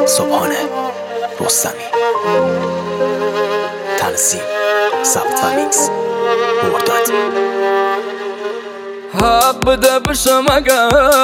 صبحانه رستمی، تنظیم ضبط و میکس مرداد. حق بده بشم اگر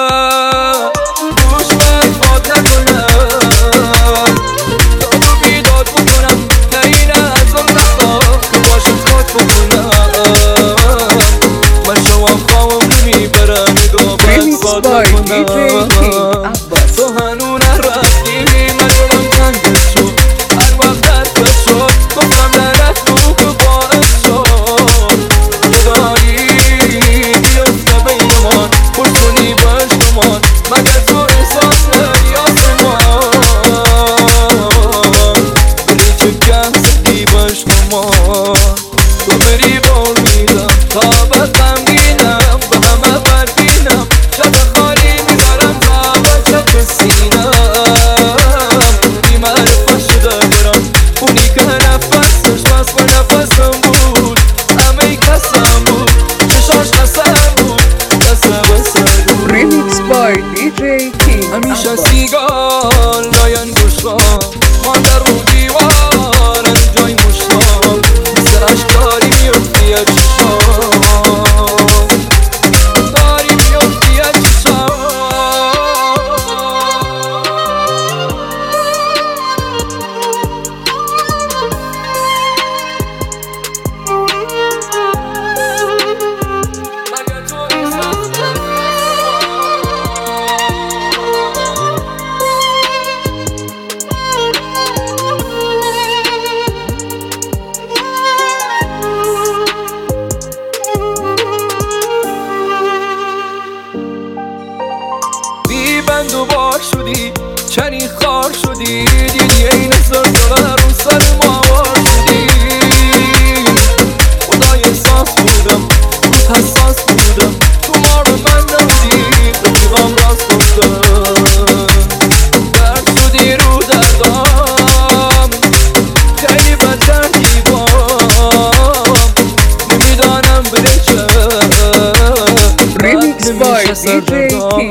گوش به باد نکنم، داد و بیداد بکنم، نه اینه از اون وقتا که باشم کات بکنم. من شما خوام میبرم نگاه بد باد نکنم. تو هنو نرفتی من دلم تنگ شد، هر وقت درد شد گفتم نرفت تو که باعث شد خدایی بیفته بینمان، پرس کنی بشتمان مگر تو احساس نری آسمان. بری چکه زدی بشتمان، تو بری بول میدم تا بد غمگینم، به همه بردینم شب خالی میذارم تا بچه سینم. بی معرفت شده برم اونی که نفسش بس و نفسم بود، همه کسم بود، چشاش قسم بود، قسم بود. Remix by DJ King. همیشه سیگال لاین گوشم مانده رو دیوار از جای مشتام، مثل اشکاری میفتی از چشام، داری میفتی از چشام. مگر تو احساس بند و بار شدی، چنین خار شدی، دیدی این زلزله رو سر ما وار شدی. خدای احساس بودم روز حساس بودم، تو ما رو من نبودی رفیقم راست گفتم. درد شدی رو دردام، خیلی بدتر دیوام، نمیدانم بره چه Remix by DJ King.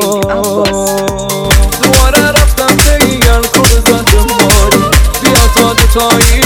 دوباره رفتم بگیرم خود زد ماری، بیا تا دوتایی